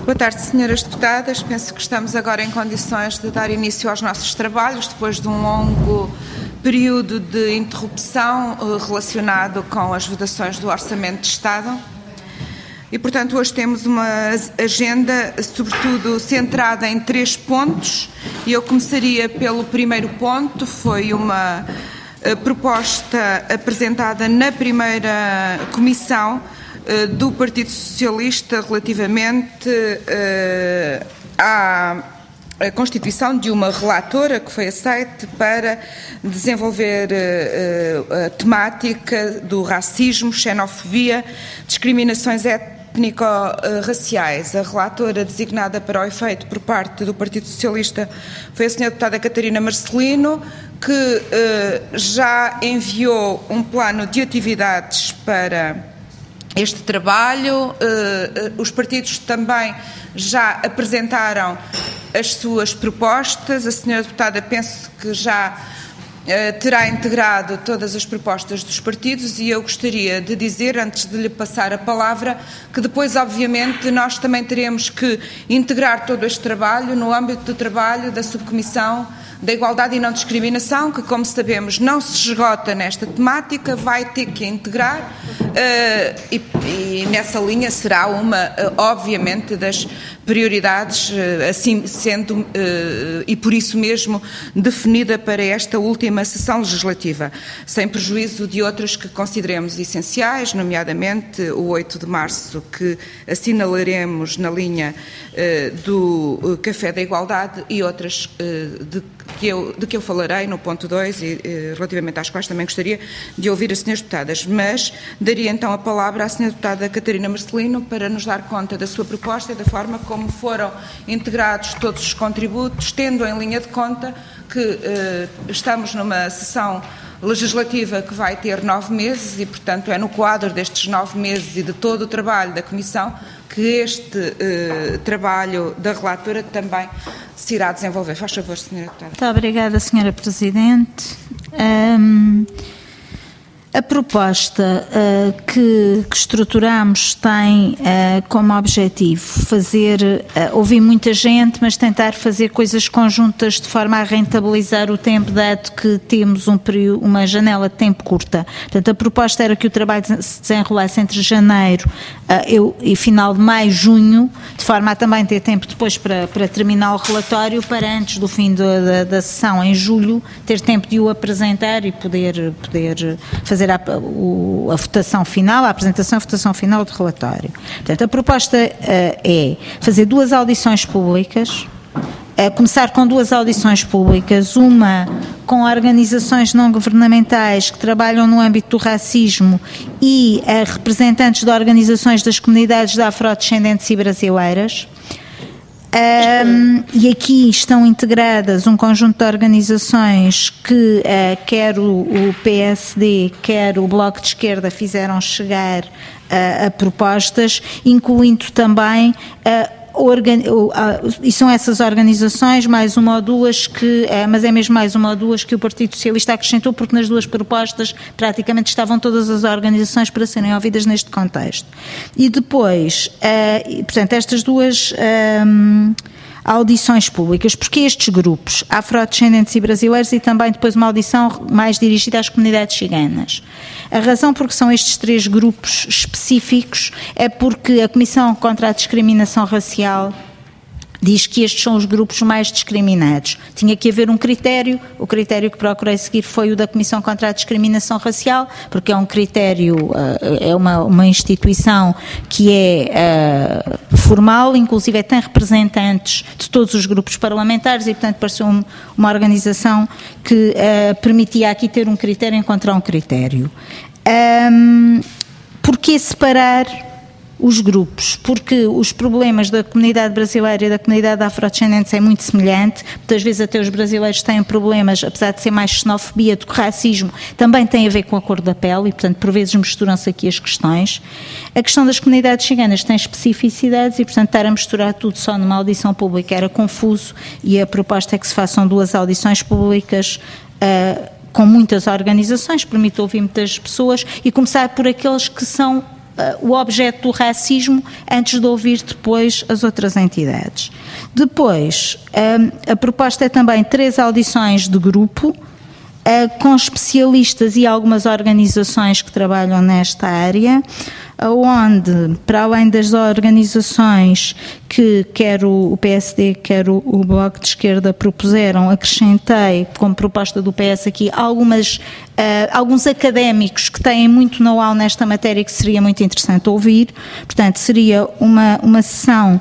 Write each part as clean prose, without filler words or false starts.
Boa tarde, senhoras deputadas. Penso que estamos agora em condições de dar início aos nossos trabalhos, depois de um longo período de interrupção relacionado com as votações do Orçamento de Estado. E, portanto, hoje temos uma agenda, sobretudo, centrada em 3 pontos. E eu começaria pelo primeiro ponto. Foi uma proposta apresentada na primeira comissão do Partido Socialista relativamente à constituição de uma relatora que foi aceite para desenvolver a temática do racismo, xenofobia, discriminações étnico-raciais. A relatora designada para o efeito por parte do Partido Socialista foi a senhora deputada Catarina Marcelino, que já enviou um plano de atividades para este trabalho. Os partidos também já apresentaram as suas propostas. A senhora deputada penso que já terá integrado todas as propostas dos partidos e eu gostaria de dizer, antes de lhe passar a palavra, que depois, obviamente, nós também teremos que integrar todo este trabalho no âmbito do trabalho da Subcomissão da Igualdade e Não Discriminação, que, como sabemos, não se esgota nesta temática, vai ter que integrar e nessa linha será uma, obviamente, das prioridades, assim sendo, e por isso mesmo definida para esta última sessão legislativa, sem prejuízo de outras que consideremos essenciais, nomeadamente o 8 de março, que assinalaremos na linha do Café da Igualdade, e outras de que eu falarei no ponto 2 e relativamente às quais também gostaria de ouvir as senhoras deputadas. Mas daria então a palavra à senhora deputada Catarina Marcelino para nos dar conta da sua proposta e da forma como foram integrados todos os contributos, tendo em linha de conta que estamos numa sessão legislativa que vai ter 9 meses e, portanto, é no quadro destes 9 meses e de todo o trabalho da Comissão que este trabalho da relatora também se irá desenvolver. Faz favor, senhora deputada. Muito obrigada, senhora Presidente. A proposta que estruturamos tem como objetivo ouvir muita gente, mas tentar fazer coisas conjuntas de forma a rentabilizar o tempo, dado que temos uma janela de tempo curta. Portanto, a proposta era que o trabalho se desenrolasse entre janeiro e final de maio, junho, de forma a também ter tempo depois para terminar o relatório, para antes do fim da sessão, em julho, ter tempo de o apresentar e poder fazer a votação final, a apresentação e a votação final do relatório. Portanto, a proposta é fazer 2 audições públicas, começar com 2 audições públicas, uma com organizações não governamentais que trabalham no âmbito do racismo e representantes de organizações das comunidades de afrodescendentes e brasileiras. E aqui estão integradas um conjunto de organizações que quer o PSD, quer o Bloco de Esquerda fizeram chegar a propostas, incluindo também e são essas organizações, mais uma ou duas mas é mesmo mais uma ou duas que o Partido Socialista acrescentou, porque nas 2 propostas praticamente estavam todas as organizações para serem ouvidas neste contexto. E depois, portanto, estas 2 audições públicas, porque estes grupos, afrodescendentes e brasileiros, e também depois uma audição mais dirigida às comunidades ciganas. A razão por que são estes 3 grupos específicos é porque a Comissão contra a Discriminação Racial diz que estes são os grupos mais discriminados. Tinha que haver um critério, o critério que procurei seguir foi o da Comissão contra a Discriminação Racial, porque é um critério, é uma instituição que é formal, inclusive tem representantes de todos os grupos parlamentares e, portanto, pareceu uma organização que permitia aqui ter um critério, encontrar um critério. Porquê separar os grupos? Porque os problemas da comunidade brasileira e da comunidade afrodescendente é muito semelhante, muitas vezes até os brasileiros têm problemas, apesar de ser mais xenofobia do que racismo, também tem a ver com a cor da pele e, portanto, por vezes misturam-se aqui as questões. A questão das comunidades ciganas tem especificidades e, portanto, estar a misturar tudo só numa audição pública era confuso e a proposta é que se façam 2 audições públicas com muitas organizações, permite ouvir muitas pessoas e começar por aqueles que são o objeto do racismo antes de ouvir depois as outras entidades. Depois, a proposta é também 3 audições de grupo, com especialistas e algumas organizações que trabalham nesta área, onde, para além das organizações que quer o PSD, quer o Bloco de Esquerda propuseram, acrescentei como proposta do PS aqui alguns académicos que têm muito know-how nesta matéria que seria muito interessante ouvir. Portanto, seria uma sessão.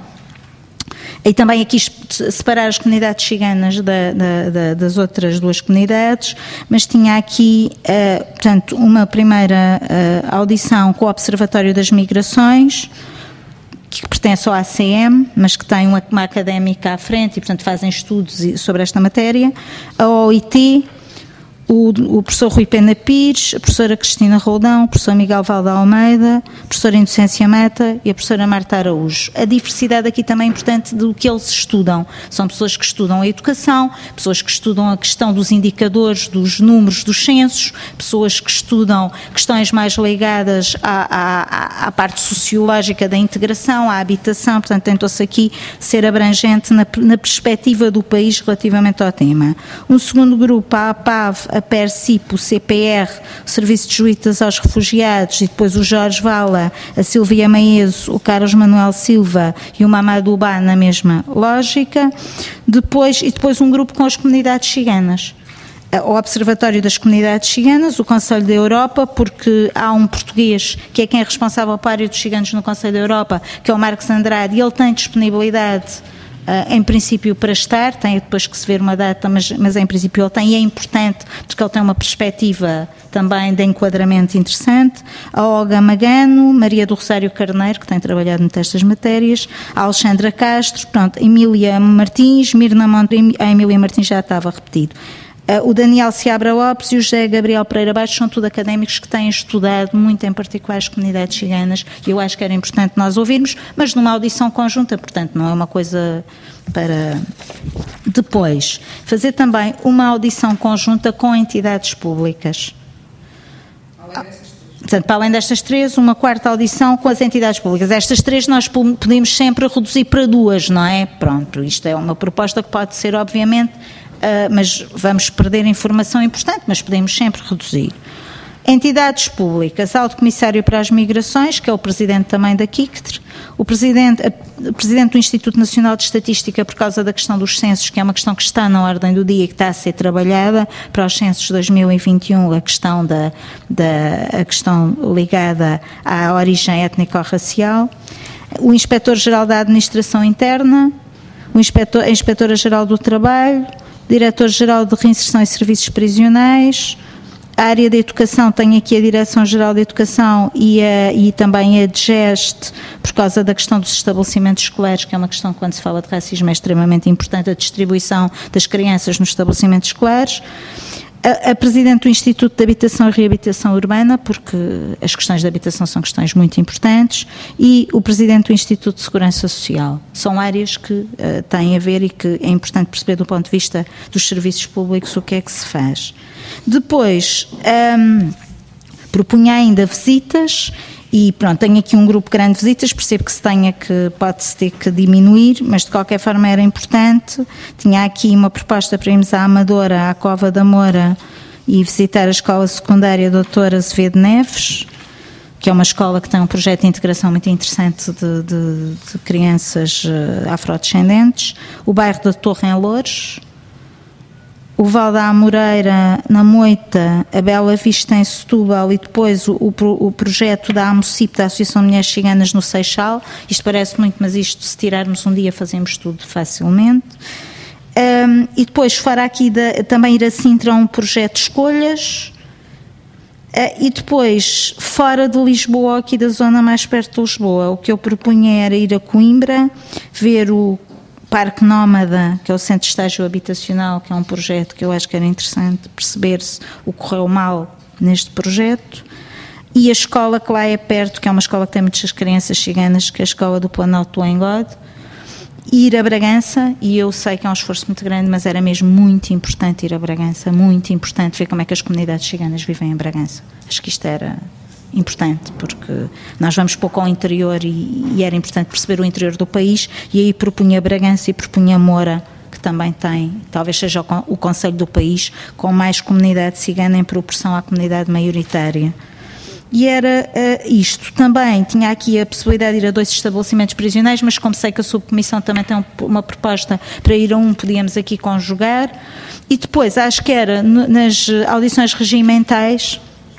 E também aqui separar as comunidades ciganas das outras 2 comunidades, mas tinha aqui, portanto, uma primeira audição com o Observatório das Migrações, que pertence ao ACM, mas que tem uma académica à frente e, portanto, fazem estudos sobre esta matéria, a OIT, o professor Rui Pena Pires, a professora Cristina Roldão, o professor Miguel Valde Almeida, a professora Inocência Mata e a professora Marta Araújo. A diversidade aqui também é importante do que eles estudam. São pessoas que estudam a educação, pessoas que estudam a questão dos indicadores, dos números, dos censos, pessoas que estudam questões mais ligadas à parte sociológica da integração, à habitação. Portanto, tentou-se aqui ser abrangente na perspectiva do país relativamente ao tema. Um segundo grupo, a APAV, a PERCIP, o CPR, o Serviço de Jesuítas aos Refugiados, e depois o Jorge Vala, a Silvia Maeso, o Carlos Manuel Silva e o Mamadou Ba na mesma lógica. Depois um grupo com as comunidades ciganas. O Observatório das Comunidades Ciganas, o Conselho da Europa, porque há um português que é quem é responsável pela área dos ciganos no Conselho da Europa, que é o Marcos Andrade, e ele tem disponibilidade em princípio para estar, tem depois que se ver uma data, mas em princípio ele tem, e é importante porque ele tem uma perspectiva também de enquadramento interessante. A Olga Magano, Maria do Rosário Carneiro, que tem trabalhado muito estas matérias, a Alexandra Castro, pronto, Emília Martins, Mirna Monte, a Emília Martins já estava repetido. O Daniel Seabra Lopes e o José Gabriel Pereira Baixo são tudo académicos que têm estudado muito, em particular, as comunidades ciganas, e eu acho que era importante nós ouvirmos, mas numa audição conjunta, portanto, não é uma coisa para... Depois, fazer também uma audição conjunta com entidades públicas. Portanto, para além destas 3, uma 4ª audição com as entidades públicas. Estas 3 nós podemos sempre reduzir para 2, não é? Pronto, isto é uma proposta que pode ser, obviamente... mas vamos perder informação importante, mas podemos sempre reduzir. Entidades públicas, Alto Comissário para as Migrações, que é o presidente também da CICTR, o presidente do Instituto Nacional de Estatística, por causa da questão dos censos, que é uma questão que está na ordem do dia e que está a ser trabalhada para os censos de 2021, a questão ligada à origem étnico-racial, o Inspetor-Geral da Administração Interna, a Inspetora-Geral do Trabalho, Diretor-Geral de Reinserção e Serviços Prisionais. A área da educação tem aqui a Direção-Geral da Educação e também a DGEST, por causa da questão dos estabelecimentos escolares, que é uma questão que, quando se fala de racismo, é extremamente importante, a distribuição das crianças nos estabelecimentos escolares. A Presidente do Instituto de Habitação e Reabilitação Urbana, porque as questões de habitação são questões muito importantes, e o Presidente do Instituto de Segurança Social. São áreas que têm a ver e que é importante perceber do ponto de vista dos serviços públicos o que é que se faz. Depois, propunha ainda visitas. E pronto, tenho aqui um grupo grande de visitas, percebo que pode-se ter que diminuir, mas de qualquer forma era importante. Tinha aqui uma proposta para irmos à Amadora, à Cova da Moura, e visitar a Escola Secundária Doutora Azevedo Neves, que é uma escola que tem um projeto de integração muito interessante de crianças afrodescendentes. O bairro da Torre em Loures, o Val da Amoreira na Moita, a Bela Vista em Setúbal, e depois o projeto da AMOCIP, da Associação de Mulheres Ciganas no Seixal. Isto parece muito, mas isto, se tirarmos um dia, fazemos tudo facilmente. E depois, fora aqui, também ir a Sintra, um projeto de escolhas. E depois, fora de Lisboa, aqui da zona mais perto de Lisboa, o que eu propunha era ir a Coimbra, ver o Parque Nómada, que é o Centro de Estágio Habitacional, que é um projeto que eu acho que era interessante perceber-se o que correu mal neste projeto, e a escola que lá é perto, que é uma escola que tem muitas crianças ciganas, que é a Escola do Planalto do Engode, ir a Bragança, e eu sei que é um esforço muito grande, mas era mesmo muito importante ir a Bragança, muito importante ver como é que as comunidades ciganas vivem em Bragança. Acho que isto era importante, porque nós vamos pouco ao interior e era importante perceber o interior do país, e aí propunha Bragança e propunha Moura, que também tem, talvez seja o concelho do país com mais comunidade cigana em proporção à comunidade maioritária. E era isto. Também tinha aqui a possibilidade de ir a 2 estabelecimentos prisionais, mas como sei que a subcomissão também tem uma proposta para ir a um, podíamos aqui conjugar. E depois, acho que era nas audições regimentais,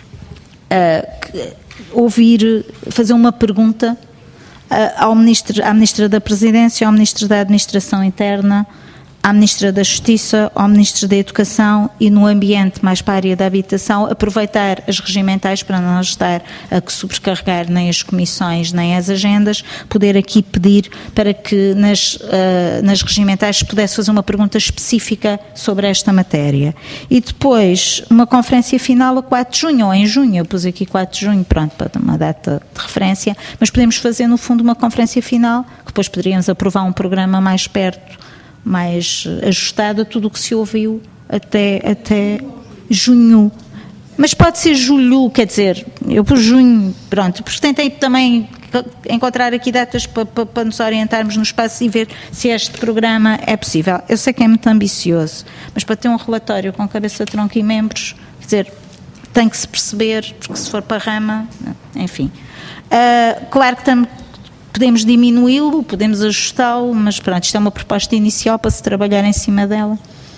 fazer uma pergunta à Ministra da Presidência, ao Ministro da Administração Interna, à Ministra da Justiça, ao Ministro da Educação e no ambiente mais para a área da habitação, aproveitar as regimentais para não estar a sobrecarregar nem as comissões nem as agendas, poder aqui pedir para que nas regimentais se pudesse fazer uma pergunta específica sobre esta matéria. E depois uma conferência final a 4 de junho, ou em junho, eu pus aqui 4 de junho, pronto, para uma data de referência, mas podemos fazer no fundo uma conferência final, que depois poderíamos aprovar um programa mais perto, mais ajustado a tudo o que se ouviu até junho. Mas pode ser julho, quer dizer, eu pus junho, pronto, porque tentei também encontrar aqui datas para nos orientarmos no espaço e ver se este programa é possível. Eu sei que é muito ambicioso, mas para ter um relatório com cabeça, tronco e membros, quer dizer, tem que se perceber, porque se for para a rama, enfim. Claro que podemos diminuí-lo, podemos ajustá-lo, mas pronto, isto é uma proposta inicial para se trabalhar em cima dela.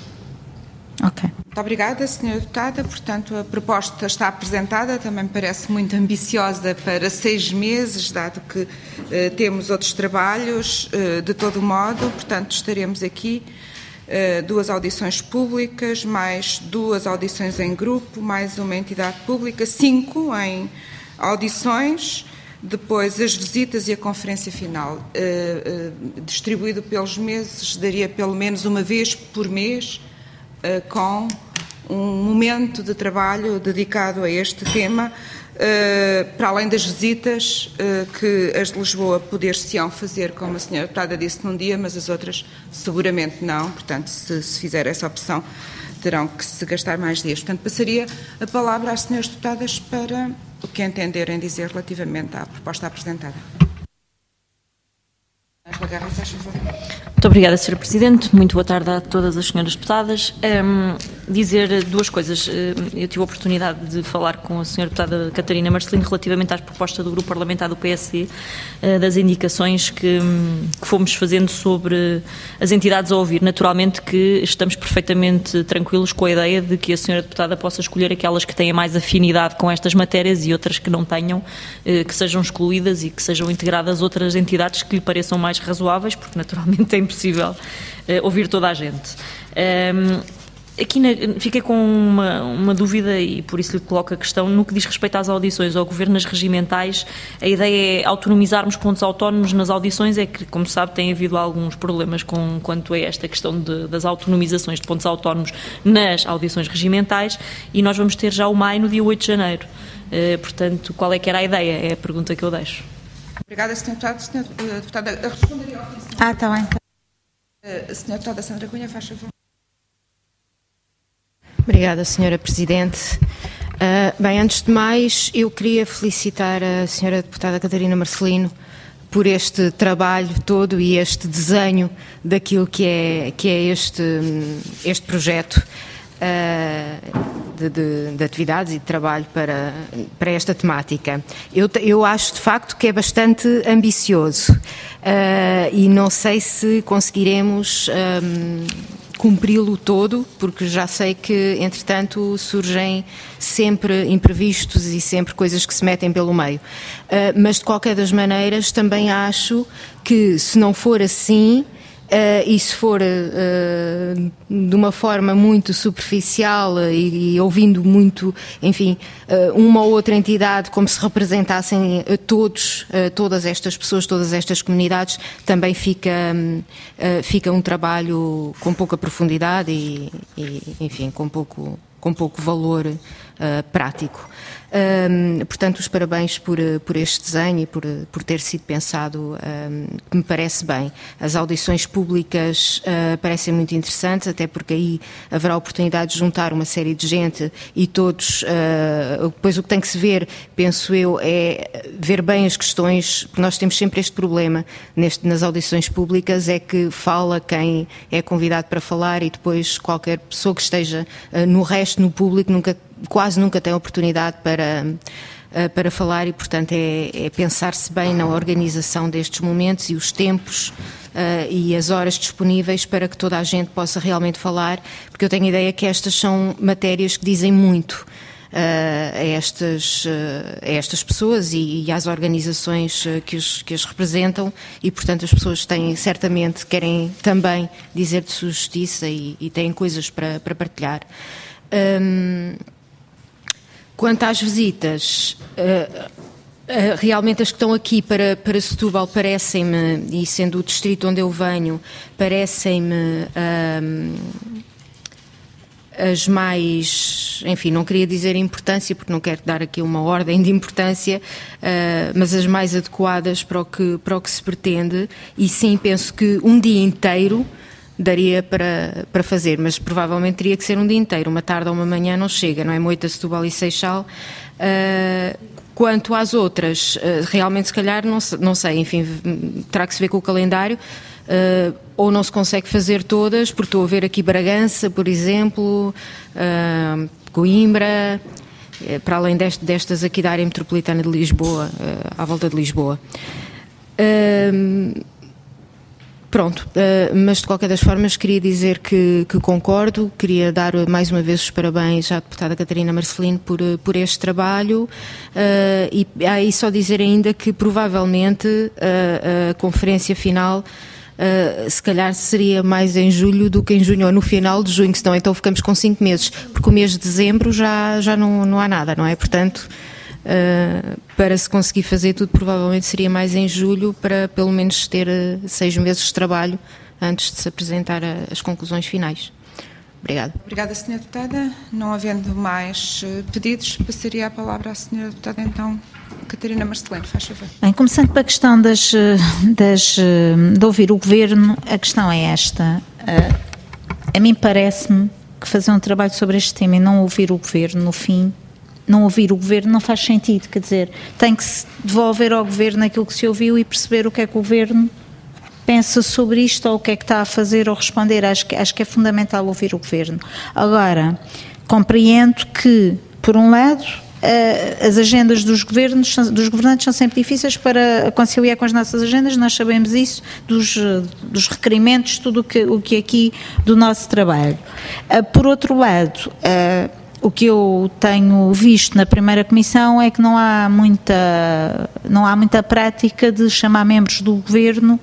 Ok. Muito obrigada, Sra. Deputada. Portanto, a proposta está apresentada, também me parece muito ambiciosa para 6 meses, dado que temos outros trabalhos, de todo modo. Portanto, estaremos aqui 2 audições públicas, mais 2 audições em grupo, mais uma entidade pública, 5 em audições. Depois as visitas e a conferência final, distribuído pelos meses, daria pelo menos uma vez por mês, com um momento de trabalho dedicado a este tema, para além das visitas que as de Lisboa poder-se-ão fazer, como a Sra. Deputada disse, num dia, mas as outras seguramente não. Portanto, se fizer essa opção, terão que se gastar mais dias. Portanto, passaria a palavra às Sras. Deputadas para o que entenderem dizer relativamente à proposta apresentada. Muito obrigada, Sra. Presidente. Muito boa tarde a todas as senhoras deputadas. Dizer 2 coisas. Eu tive a oportunidade de falar com a senhora deputada Catarina Marcelino relativamente à proposta do Grupo Parlamentar do PSD, das indicações que fomos fazendo sobre as entidades a ouvir. Naturalmente que estamos perfeitamente tranquilos com a ideia de que a senhora deputada possa escolher aquelas que têm mais afinidade com estas matérias e outras que não tenham, que sejam excluídas e que sejam integradas outras entidades que lhe pareçam mais razoáveis, porque naturalmente é impossível ouvir toda a gente. Aqui fiquei com uma dúvida e por isso lhe coloco a questão. No que diz respeito às audições ao Governo nas regimentais, a ideia é autonomizarmos pontos autónomos nas audições. É que, como sabe, tem havido alguns problemas quanto a esta questão das autonomizações de pontos autónomos nas audições regimentais, e nós vamos ter já o MAI no dia 8 de janeiro. Portanto, qual é que era a ideia? É a pergunta que eu deixo. Obrigada, Sra. Deputada. Sra. Deputada, responderia ao fim. Está bem. A Sra. Deputada Sandra Cunha, faz favor. Obrigada, Sra. Presidente. Bem, antes de mais, eu queria felicitar a Sra. Deputada Catarina Marcelino por este trabalho todo e este desenho daquilo que é este projeto de atividades e de trabalho para esta temática. Eu acho, de facto, que é bastante ambicioso e não sei se conseguiremos cumpri-lo todo, porque já sei que, entretanto, surgem sempre imprevistos e sempre coisas que se metem pelo meio. Mas, de qualquer das maneiras, também acho que, se não for assim, e se for de uma forma muito superficial e ouvindo muito, enfim, uma ou outra entidade como se representassem todas estas pessoas, todas estas comunidades, também fica um trabalho com pouca profundidade e enfim, com pouco valor prático. Portanto, os parabéns por este desenho e por ter sido pensado, que me parece bem. As audições públicas parecem muito interessantes, até porque aí haverá oportunidade de juntar uma série de gente e todos, depois o que tem que se ver, penso eu, é ver bem as questões, porque nós temos sempre este problema nas audições públicas, é que fala quem é convidado para falar e depois qualquer pessoa que esteja no público quase nunca tem oportunidade para falar e, portanto, é pensar-se bem na organização destes momentos e os tempos e as horas disponíveis para que toda a gente possa realmente falar, porque eu tenho a ideia que estas são matérias que dizem muito a estas pessoas e às organizações que as representam e, portanto, as pessoas querem também dizer de sua justiça e têm coisas para partilhar. Quanto às visitas, realmente as que estão aqui para Setúbal parecem-me, e sendo o distrito onde eu venho, parecem-me as mais, enfim, não queria dizer importância, porque não quero dar aqui uma ordem de importância, mas as mais adequadas para o que se pretende, e sim, penso que um dia inteiro daria para fazer, mas provavelmente teria que ser um dia inteiro, uma tarde ou uma manhã não chega, não é? Moita, Setúbal e Seixal. Quanto às outras, realmente se calhar não sei, enfim, terá que se ver com o calendário, ou não se consegue fazer todas, porque estou a ver aqui Bragança, por exemplo, Coimbra, para além destas aqui da área metropolitana de Lisboa, à volta de Lisboa. Pronto, mas de qualquer das formas queria dizer que concordo, queria dar mais uma vez os parabéns à deputada Catarina Marcelino por este trabalho e aí só dizer ainda que provavelmente a conferência final se calhar seria mais em julho do que em junho ou no final de junho, senão então ficamos com 5 meses, porque o mês de dezembro já não há nada, não é? Portanto, para se conseguir fazer tudo, provavelmente seria mais em julho, para pelo menos ter 6 meses de trabalho antes de se apresentar as conclusões finais. Obrigada. Obrigada, Sra. Deputada. Não havendo mais pedidos, passaria a palavra à Sra. Deputada, então, Catarina Marcelino, faz favor. Bem, começando pela questão de ouvir o Governo, a questão é esta. A mim parece-me que fazer um trabalho sobre este tema e não ouvir o Governo, no fim, não ouvir o Governo não faz sentido, quer dizer, tem que se devolver ao Governo aquilo que se ouviu e perceber o que é que o Governo pensa sobre isto ou o que é que está a fazer ou responder. Acho que é fundamental ouvir o Governo. Agora, compreendo que, por um lado, as agendas dos governantes são sempre difíceis para conciliar com as nossas agendas, nós sabemos isso, dos requerimentos, tudo o que aqui do nosso trabalho. Por outro lado, o que eu tenho visto na primeira comissão é que não há muita prática de chamar membros do Governo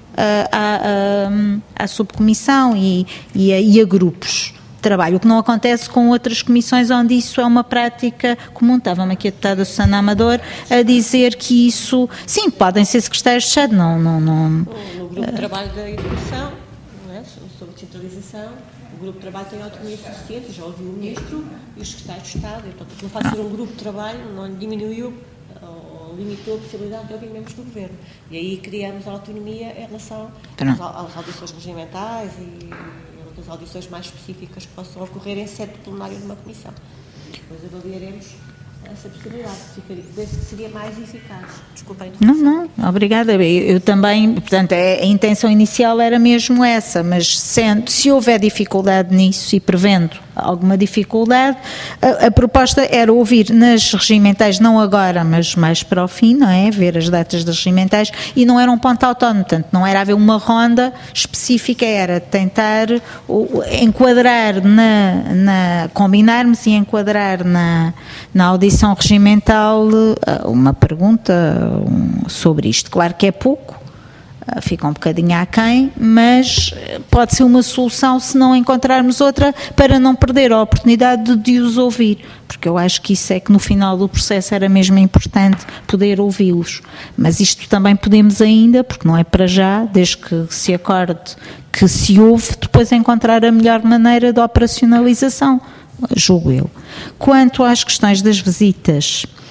à subcomissão e a grupos de trabalho, o que não acontece com outras comissões onde isso é uma prática comum. Estava-me aqui a deputada Susana Amador a dizer que isso, sim, podem ser secretários de Estado, não. No grupo de trabalho da educação, não é? Sobre descentralização, o grupo de trabalho tem autonomia suficiente, já ouviu o Ministro e os secretários de Estado, e, portanto, não faz ser um grupo de trabalho, não diminuiu ou limitou a possibilidade de ouvir membros do Governo. E aí criamos a autonomia em relação às audições regimentais e outras audições mais específicas que possam ocorrer em sede plenária de uma comissão. Depois avaliaremos essa possibilidade, desde que seria mais eficaz. Desculpem. Não, obrigada. Eu também, portanto, a intenção inicial era mesmo essa, mas se houver dificuldade nisso e prevendo alguma dificuldade, a proposta era ouvir nas regimentais, não agora, mas mais para o fim, não é? Ver as datas das regimentais, e não era um ponto autónomo, portanto, não era haver uma ronda específica, era tentar enquadrar combinarmos e enquadrar na audição regimental uma pergunta sobre isto. Claro que é pouco, fica um bocadinho aquém, mas pode ser uma solução se não encontrarmos outra, para não perder a oportunidade de os ouvir, porque eu acho que isso é que no final do processo era mesmo importante, poder ouvi-los. Mas isto também podemos ainda, porque não é para já, desde que se acorde que se ouve, depois encontrar a melhor maneira de operacionalização, julgo eu. Quanto às questões das visitas,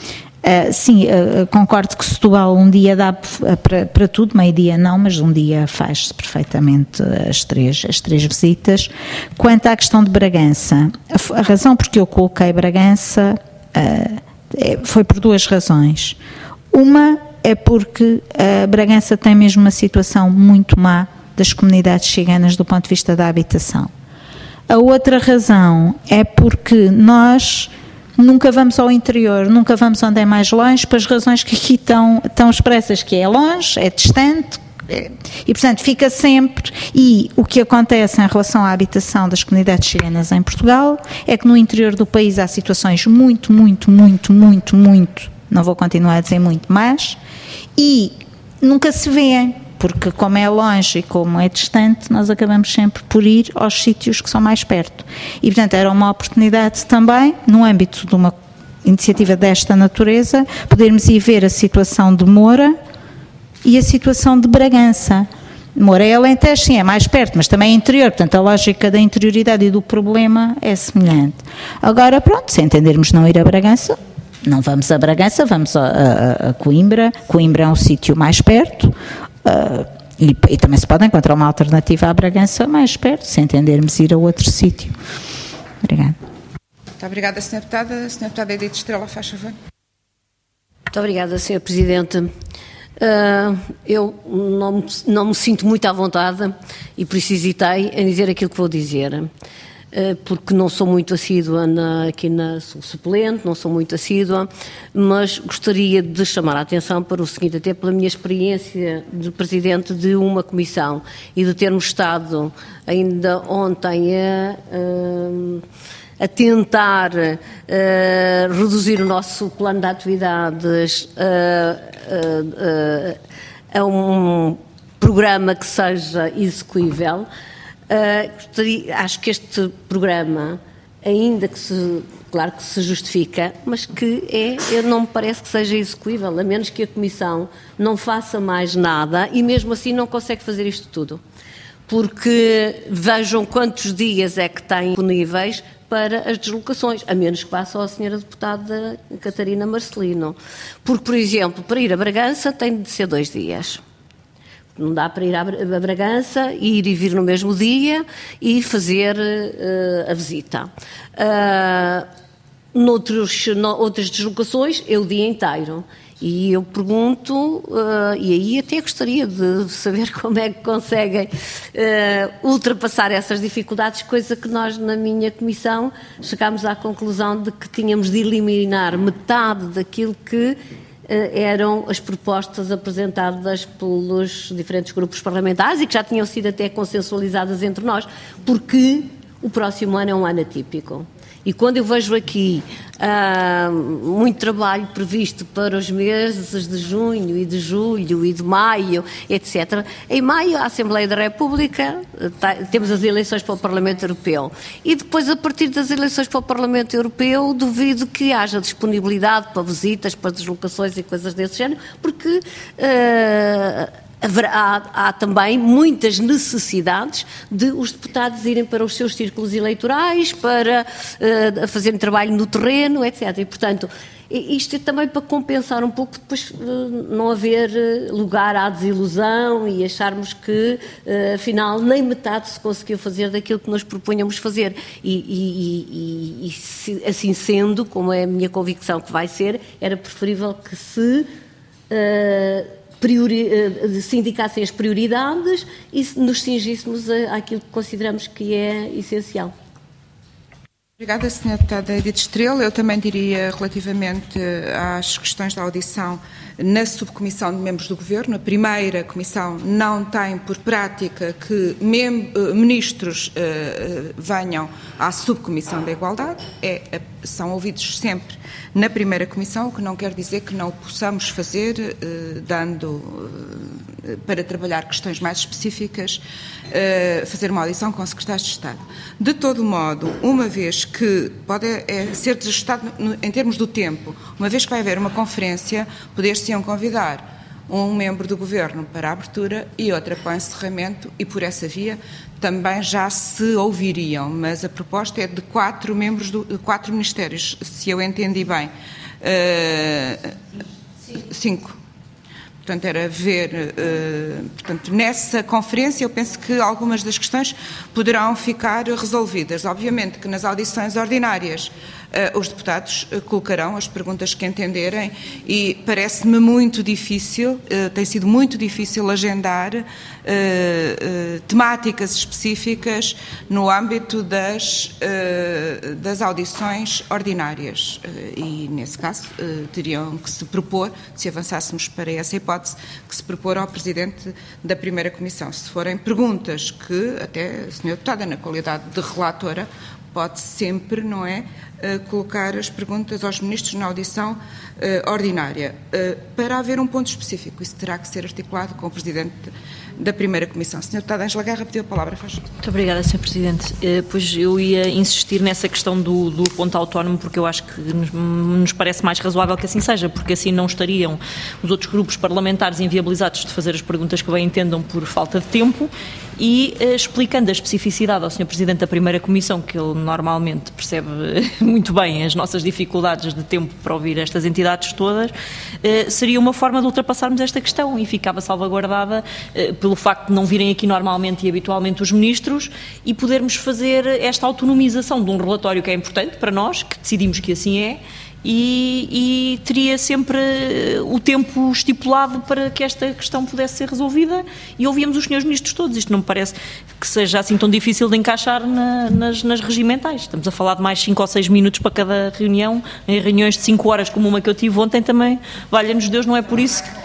Sim, concordo que Setúbal um dia dá para tudo, meio-dia não, mas um dia faz-se perfeitamente as três visitas. Quanto à questão de Bragança, a razão por que eu coloquei Bragança foi por duas razões. Uma é porque Bragança tem mesmo uma situação muito má das comunidades ciganas do ponto de vista da habitação. A outra razão é porque nós nunca vamos ao interior, nunca vamos onde é mais longe, pelas razões que aqui estão expressas, que é longe, é distante, e portanto fica sempre, e o que acontece em relação à habitação das comunidades ciganas em Portugal é que no interior do país há situações muito, não vou continuar a dizer muito mais, e nunca se vêem, porque como é longe e como é distante, nós acabamos sempre por ir aos sítios que são mais perto. E, portanto, era uma oportunidade também, no âmbito de uma iniciativa desta natureza, podermos ir ver a situação de Moura e a situação de Bragança. Moura é Alentejo, sim, é mais perto, mas também é interior, portanto, a lógica da interioridade e do problema é semelhante. Agora, pronto, se entendermos não ir a Bragança, não vamos a Bragança, vamos a Coimbra. Coimbra é um sítio mais perto, e também se pode encontrar uma alternativa à Bragança mais perto, se entendermos ir a outro sítio. Obrigada. Muito obrigada, Sra. Deputada. A Sra. Deputada Edith Estrela, faz favor. Muito obrigada, Sra. Presidente. Eu não me sinto muito à vontade e por isso hesitei em dizer aquilo que vou dizer. Porque não sou muito assídua aqui na suplente, não sou muito assídua, mas gostaria de chamar a atenção para o seguinte, até pela minha experiência de presidente de uma comissão e de termos estado ainda ontem a tentar reduzir o nosso plano de atividades a um programa que seja execuível. Acho que este programa, ainda que claro que se justifica, mas que não me parece que seja execuível, a menos que a Comissão não faça mais nada e mesmo assim não consegue fazer isto tudo. Porque vejam quantos dias é que têm disponíveis para as deslocações, a menos que faça a Sra. Deputada Catarina Marcelino. Porque, por exemplo, para ir a Bragança tem de ser 2 dias. Não dá para ir a Bragança, ir e vir no mesmo dia e fazer a visita. Outras deslocações é o dia inteiro. E eu pergunto, e aí até gostaria de saber como é que conseguem ultrapassar essas dificuldades, coisa que nós, na minha comissão, chegámos à conclusão de que tínhamos de eliminar metade daquilo que eram as propostas apresentadas pelos diferentes grupos parlamentares e que já tinham sido até consensualizadas entre nós, porque o próximo ano é um ano atípico. E quando eu vejo aqui muito trabalho previsto para os meses de junho e de julho e de maio, etc. Em maio, a Assembleia da República, temos as eleições para o Parlamento Europeu. E depois, a partir das eleições para o Parlamento Europeu, duvido que haja disponibilidade para visitas, para deslocações e coisas desse género, porque há também muitas necessidades de os deputados irem para os seus círculos eleitorais, para fazerem trabalho no terreno, etc. E, portanto, isto é também para compensar um pouco, depois não haver lugar à desilusão e acharmos que, afinal, nem metade se conseguiu fazer daquilo que nós propunhamos fazer. E assim sendo, como é a minha convicção que vai ser, era preferível que se indicassem as prioridades e nos cingíssemos àquilo que consideramos que é essencial. Obrigada, Sra. Deputada Edith Estrela. Eu também diria, relativamente às questões da audição na subcomissão de membros do Governo, a primeira comissão não tem por prática que ministros venham à subcomissão da Igualdade, são ouvidos sempre na primeira comissão, o que não quer dizer que não o possamos fazer para trabalhar questões mais específicas, fazer uma audição com secretários de Estado. De todo modo, uma vez que pode ser desajustado em termos do tempo, uma vez que vai haver uma conferência, poder-se-iam convidar um membro do Governo para a abertura e outra para o encerramento, e por essa via também já se ouviriam, mas a proposta é de 4 membros de 4 ministérios, se eu entendi bem. 5. Portanto, era ver, portanto, nessa conferência eu penso que algumas das questões poderão ficar resolvidas. Obviamente que nas audições ordinárias os deputados colocarão as perguntas que entenderem e parece-me muito difícil, tem sido muito difícil agendar temáticas específicas no âmbito das audições ordinárias e, nesse caso, teriam que se propor, se avançássemos para essa hipótese, que se propor ao Presidente da Primeira Comissão. Se forem perguntas que, até a Sra. Deputada, na qualidade de relatora, pode sempre, não é, colocar as perguntas aos ministros na audição ordinária. Para haver um ponto específico, isso terá que ser articulado com o Presidente da Primeira Comissão. Sra. Deputada Ângela Guerra pediu a palavra, faz. Muito obrigada, Sr. Presidente. Pois eu ia insistir nessa questão do ponto autónomo, porque eu acho que nos parece mais razoável que assim seja, porque assim não estariam os outros grupos parlamentares inviabilizados de fazer as perguntas que bem entendam por falta de tempo e explicando a especificidade ao Sr. Presidente da Primeira Comissão, que ele normalmente percebe muito bem as nossas dificuldades de tempo para ouvir estas entidades todas, seria uma forma de ultrapassarmos esta questão e ficava salvaguardada pelo facto de não virem aqui normalmente e habitualmente os ministros e podermos fazer esta autonomização de um relatório que é importante para nós, que decidimos que assim é, e teria sempre o tempo estipulado para que esta questão pudesse ser resolvida e ouvíamos os senhores ministros todos. Isto não me parece que seja assim tão difícil de encaixar nas regimentais. Estamos a falar de mais 5 ou 6 minutos para cada reunião, em reuniões de 5 horas como uma que eu tive ontem também, valha-nos Deus, não é por isso que...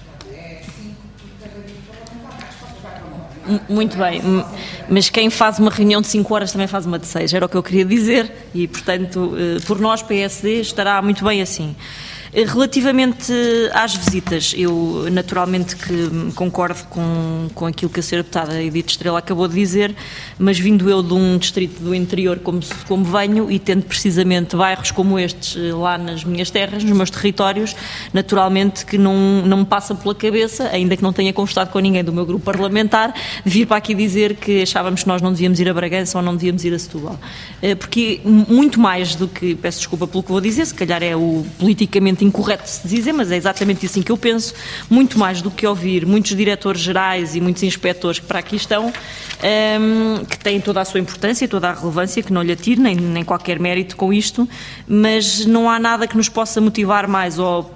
Muito bem, mas quem faz uma reunião de 5 horas também faz uma de 6, era o que eu queria dizer e, portanto, por nós, PSD, estará muito bem assim. Relativamente às visitas, eu naturalmente que concordo com aquilo que a Sra. Deputada Edith Estrela acabou de dizer, mas vindo eu de um distrito do interior como venho e tendo precisamente bairros como estes lá nas minhas terras, nos meus territórios, naturalmente que não me passa pela cabeça, ainda que não tenha conversado com ninguém do meu grupo parlamentar, de vir para aqui dizer que achávamos que nós não devíamos ir a Bragança ou não devíamos ir a Setúbal. Porque muito mais do que, peço desculpa pelo que vou dizer, se calhar é o politicamente incorreto de se dizer, mas é exatamente assim que eu penso, muito mais do que ouvir muitos diretores gerais e muitos inspectores que para aqui estão, que têm toda a sua importância e toda a relevância, que não lhe atiro, nem qualquer mérito com isto, mas não há nada que nos possa motivar mais ou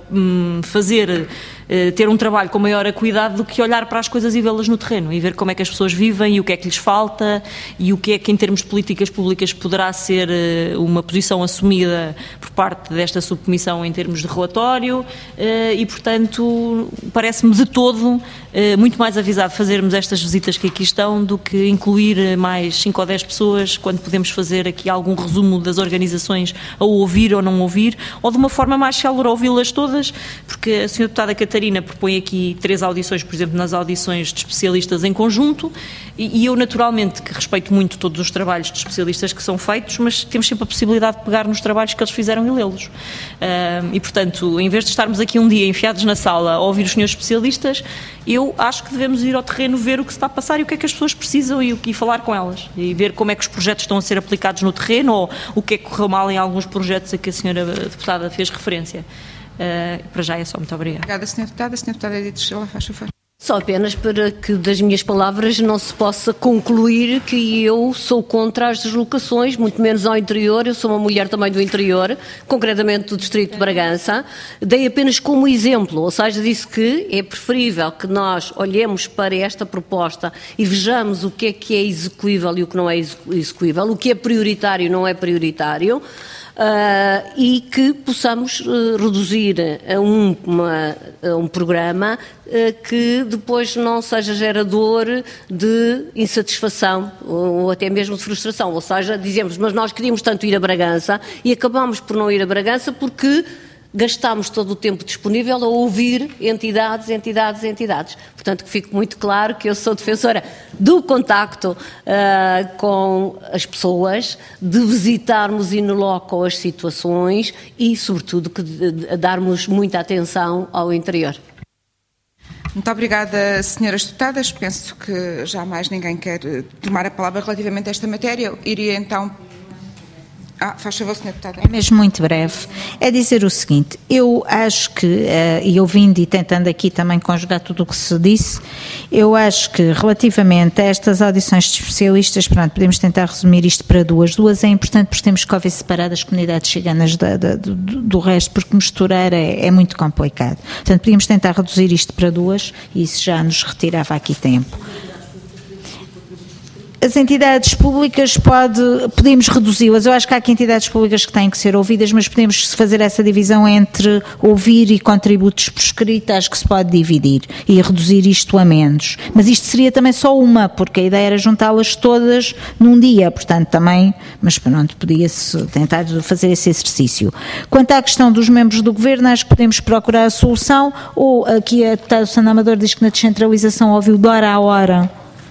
ter um trabalho com maior acuidade do que olhar para as coisas e vê-las no terreno e ver como é que as pessoas vivem e o que é que lhes falta e o que é que em termos de políticas públicas poderá ser uma posição assumida por parte desta subcomissão em termos de relatório e, portanto, parece-me de todo muito mais avisado fazermos estas visitas que aqui estão do que incluir mais 5 ou 10 pessoas quando podemos fazer aqui algum resumo das organizações a ouvir ou não ouvir, ou de uma forma mais célere ouvi-las todas, porque a Sra. Deputada Catarina propõe aqui 3 audições, por exemplo, nas audições de especialistas em conjunto, e eu naturalmente que respeito muito todos os trabalhos de especialistas que são feitos, mas temos sempre a possibilidade de pegar nos trabalhos que eles fizeram e lê-los. E, portanto, em vez de estarmos aqui um dia enfiados na sala a ouvir os senhores especialistas, eu acho que devemos ir ao terreno ver o que se está a passar e o que é que as pessoas precisam e falar com elas, e ver como é que os projetos estão a ser aplicados no terreno ou o que é que correu mal em alguns projetos a que a Sra. Deputada fez referência. Para já é só. Muito obrigada. Obrigada, Sra. Deputada. Sra. Deputada Edith Estrela, faz favor. Só apenas para que das minhas palavras não se possa concluir que eu sou contra as deslocações, muito menos ao interior. Eu sou uma mulher também do interior, concretamente do distrito de Bragança. Dei apenas como exemplo, ou seja, disse que é preferível que nós olhemos para esta proposta e vejamos o que é execuível e o que não é execuível, o que é prioritário e não é prioritário. E que possamos reduzir a um programa que depois não seja gerador de insatisfação ou até mesmo de frustração. Ou seja, dizemos, mas nós queríamos tanto ir a Bragança e acabamos por não ir a Bragança porque gastámos todo o tempo disponível a ouvir entidades. Portanto, que fique muito claro que eu sou defensora do contacto com as pessoas, de visitarmos in loco as situações e, sobretudo, de darmos muita atenção ao interior. Muito obrigada, senhoras deputadas. Penso que já mais ninguém quer tomar a palavra relativamente a esta matéria. Eu iria então Faz favor, Sra. Deputada. É mesmo muito breve. É dizer o seguinte, eu acho que, e ouvindo e tentando aqui também conjugar tudo o que se disse, eu acho que relativamente a estas audições de especialistas, pronto, podemos tentar resumir isto para duas. Duas é importante porque temos que ouvir separar as comunidades ciganas do resto, porque misturar é muito complicado. Portanto, podíamos tentar reduzir isto para duas e isso já nos retirava aqui tempo. As entidades públicas podemos reduzi-las. Eu acho que há aqui entidades públicas que têm que ser ouvidas, mas podemos fazer essa divisão entre ouvir e contributos por escrito, acho que se pode dividir e reduzir isto a menos. Mas isto seria também só uma, porque a ideia era juntá-las todas num dia, portanto também, mas pronto, podia-se tentar fazer esse exercício. Quanto à questão dos membros do Governo, acho que podemos procurar a solução, ou aqui a deputada Susana Amador diz que na descentralização ouviu de hora a hora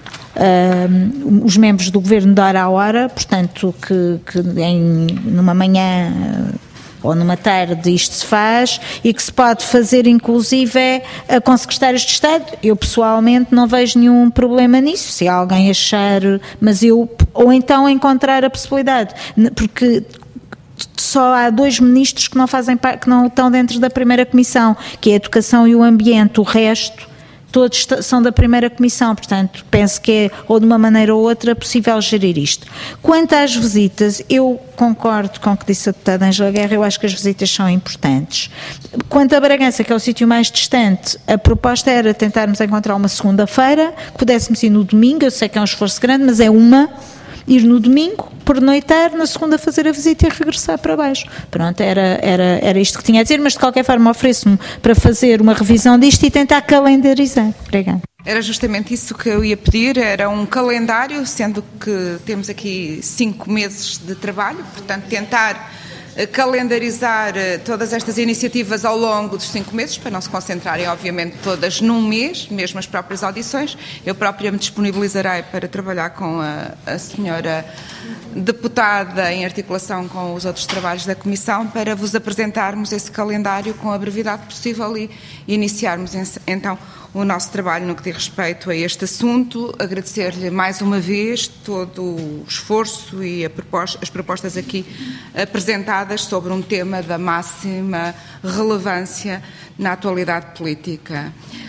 os membros do Governo de hora a hora, portanto que numa manhã ou numa tarde isto se faz e que se pode fazer inclusive com secretários de Estado. Eu pessoalmente não vejo nenhum problema nisso, se alguém achar, ou então encontrar a possibilidade, porque só há 2 ministros que não estão dentro da primeira comissão, que é a Educação e o Ambiente, o resto todos são da primeira comissão, portanto, penso que é, ou de uma maneira ou outra, possível gerir isto. Quanto às visitas, eu concordo com o que disse a deputada Ângela Guerra, eu acho que as visitas são importantes. Quanto a Bragança, que é o sítio mais distante, a proposta era tentarmos encontrar uma segunda-feira, que pudéssemos ir no domingo, eu sei que é um esforço grande, mas é ir no domingo, pernoitar, na segunda fazer a visita e regressar para baixo. Pronto, era isto que tinha a dizer, mas de qualquer forma ofereço-me para fazer uma revisão disto e tentar calendarizar. Obrigada. Era justamente isso que eu ia pedir, era um calendário, sendo que temos aqui 5 meses de trabalho, portanto tentar calendarizar todas estas iniciativas ao longo dos 5 meses, para não se concentrarem, obviamente, todas num mês, mesmo as próprias audições. Eu própria me disponibilizarei para trabalhar com a senhora deputada em articulação com os outros trabalhos da Comissão para vos apresentarmos esse calendário com a brevidade possível e iniciarmos então o nosso trabalho no que diz respeito a este assunto. Agradecer-lhe mais uma vez todo o esforço e as propostas aqui apresentadas sobre um tema da máxima relevância na atualidade política.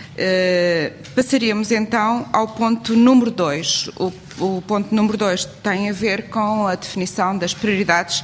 Passaríamos então ao ponto número 2. O ponto número 2 tem a ver com a definição das prioridades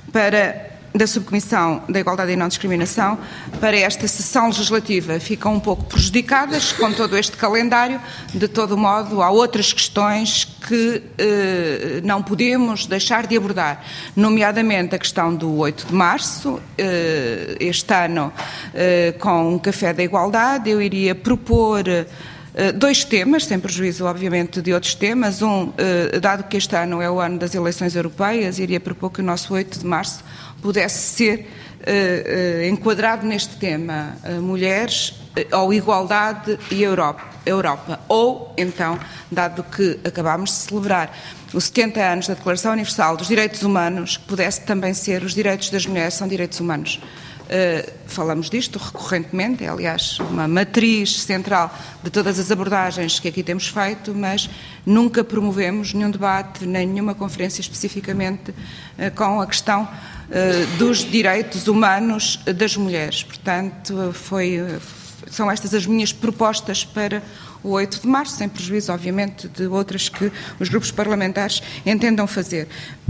da Subcomissão da Igualdade e Não Discriminação para esta sessão legislativa. Ficam um pouco prejudicadas com todo este calendário. De todo modo, há outras questões que não podemos deixar de abordar, nomeadamente a questão do 8 de março, este ano, com um Café da Igualdade. Eu iria propor 2 temas, sem prejuízo, obviamente, de outros temas. Dado que este ano é o ano das eleições europeias, iria propor que o nosso 8 de março pudesse ser enquadrado neste tema, mulheres ou igualdade e Europa. Ou, então, dado que acabámos de celebrar os 70 anos da Declaração Universal dos Direitos Humanos, que pudesse também ser os direitos das mulheres são direitos humanos. Falamos disto recorrentemente, é aliás uma matriz central de todas as abordagens que aqui temos feito, mas nunca promovemos nenhum debate, nem nenhuma conferência especificamente com a questão dos direitos humanos das mulheres. Portanto, são estas as minhas propostas para o 8 de março, sem prejuízo, obviamente, de outras que os grupos parlamentares entendam fazer.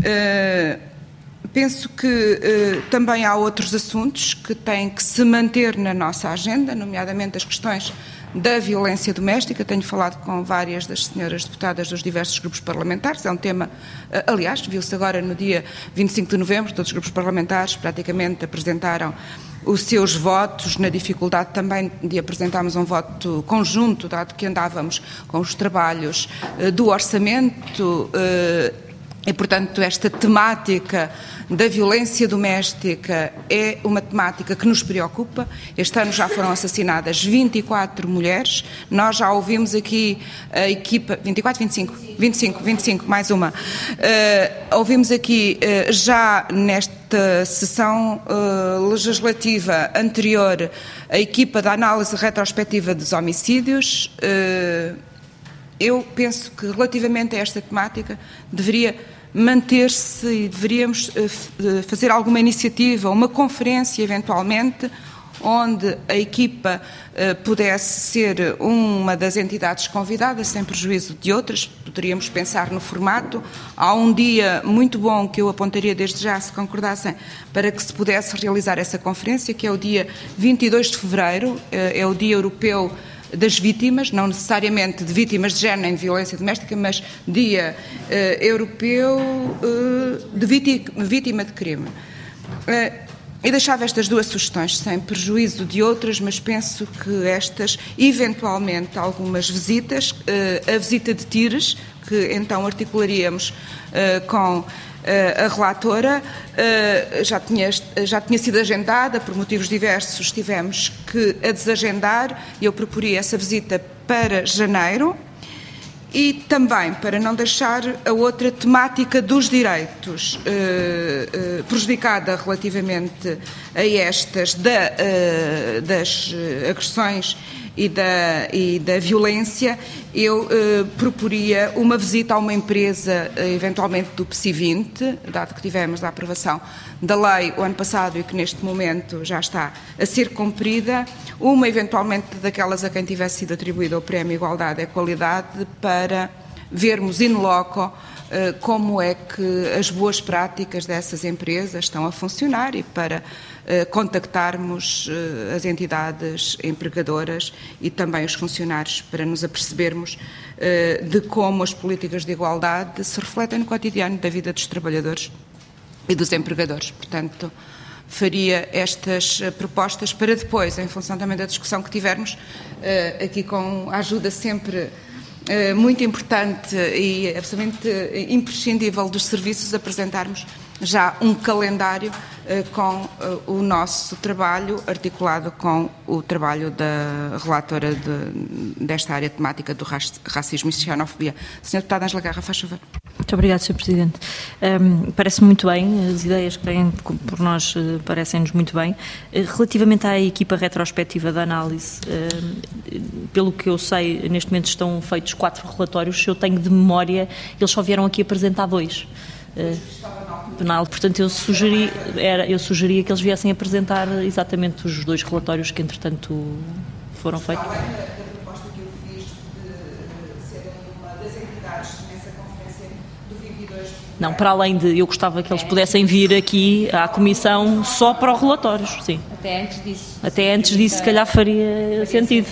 Penso que também há outros assuntos que têm que se manter na nossa agenda, nomeadamente as questões da violência doméstica. Tenho falado com várias das senhoras deputadas dos diversos grupos parlamentares. É um tema, aliás, viu-se agora no dia 25 de novembro, todos os grupos parlamentares praticamente apresentaram os seus votos, na dificuldade também de apresentarmos um voto conjunto, dado que andávamos com os trabalhos do orçamento. E, portanto, esta temática da violência doméstica é uma temática que nos preocupa. Este ano já foram assassinadas 24 mulheres. Nós já ouvimos aqui a equipa... 25, mais uma. Ouvimos aqui já nesta sessão legislativa anterior a equipa da análise retrospectiva dos homicídios. Eu penso que, relativamente a esta temática, deveria manter-se e deveríamos fazer alguma iniciativa, uma conferência eventualmente, onde a equipa pudesse ser uma das entidades convidadas, sem prejuízo de outras. Poderíamos pensar no formato. Há um dia muito bom que eu apontaria desde já, se concordassem, para que se pudesse realizar essa conferência, que é o dia 22 de fevereiro, é o Dia Europeu das Vítimas, não necessariamente de vítimas de género nem de violência doméstica, mas Dia Europeu de vítima de crime. E deixava estas duas sugestões, sem prejuízo de outras, mas penso que estas, eventualmente, algumas visitas, a visita de Tires, que então articularíamos com a relatora, já tinha sido agendada, por motivos diversos tivemos que a desagendar, e eu proporia essa visita para janeiro. E também para não deixar a outra temática dos direitos prejudicada relativamente a estas das agressões e da violência, eu proporia uma visita a uma empresa, eventualmente do PSI 20, dado que tivemos a aprovação da lei o ano passado e que neste momento já está a ser cumprida, uma eventualmente daquelas a quem tivesse sido atribuído o Prémio Igualdade e Qualidade, para vermos in loco como é que as boas práticas dessas empresas estão a funcionar e para contactarmos as entidades empregadoras e também os funcionários para nos apercebermos de como as políticas de igualdade se refletem no cotidiano da vida dos trabalhadores e dos empregadores. Portanto, faria estas propostas para depois, em função também da discussão que tivermos, aqui com a ajuda sempre muito importante e absolutamente imprescindível dos serviços, apresentarmos já um calendário com o nosso trabalho, articulado com o trabalho da relatora desta área temática do racismo e xenofobia. Sra. Deputada Ângela Guerra, faz favor. Muito obrigada, Sr. Presidente. Parece-me muito bem, as ideias que têm por nós parecem-nos muito bem. Relativamente à equipa retrospectiva da análise, pelo que eu sei, neste momento estão feitos 4 relatórios, eu tenho de memória, eles só vieram aqui apresentar 2. Penal, portanto eu sugeria que eles viessem apresentar exatamente os 2 relatórios que entretanto foram feitos. Além da proposta que eu fiz de serem uma das entidades nessa conferência do 22 de... Não, para além de, eu gostava que eles pudessem vir aqui à Comissão só para os relatórios, sim. Até antes disso. Até antes disso, se calhar faria sentido.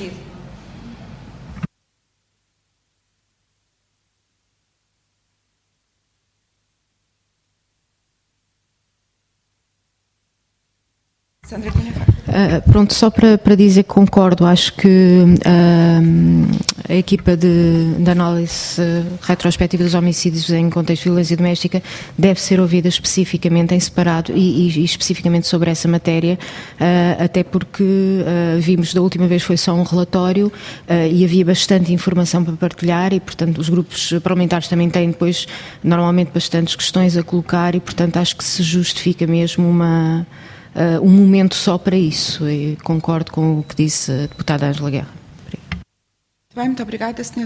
Pronto, só para dizer que concordo, acho que a equipa de análise retrospectiva dos homicídios em contexto de violência doméstica deve ser ouvida especificamente em separado e especificamente sobre essa matéria, até porque vimos da última vez foi só um relatório e havia bastante informação para partilhar e, portanto, os grupos parlamentares também têm depois normalmente bastantes questões a colocar e, portanto, acho que se justifica mesmo um momento só para isso, e concordo com o que disse a deputada Ângela Guerra. Bem, muito obrigada, senhora.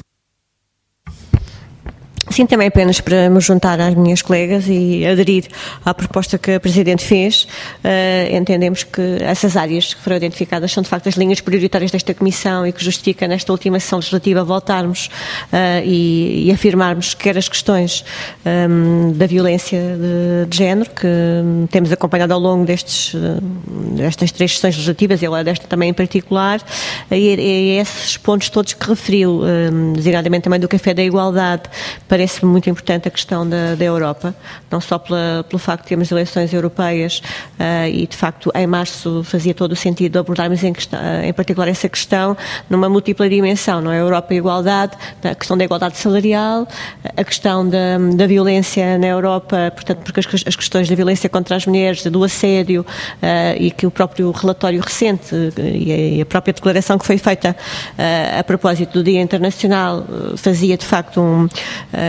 Sim, também apenas para me juntar às minhas colegas e aderir à proposta que a Presidente fez. Entendemos que essas áreas que foram identificadas são de facto as linhas prioritárias desta Comissão e que justifica nesta última sessão legislativa voltarmos e afirmarmos que as questões da violência de género, que temos acompanhado ao longo destas 3 sessões legislativas e agora desta também em particular, e esses pontos todos que referiu, designadamente também do Café da Igualdade, parece-me muito importante a questão da Europa, não só pelo facto de termos eleições europeias e, de facto, em março fazia todo o sentido abordarmos em particular essa questão numa múltipla dimensão, não é? A Europa e a igualdade, a questão da igualdade salarial, a questão da violência na Europa, portanto, porque as questões da violência contra as mulheres, do assédio e que o próprio relatório recente e a própria declaração que foi feita a propósito do Dia Internacional fazia, de facto,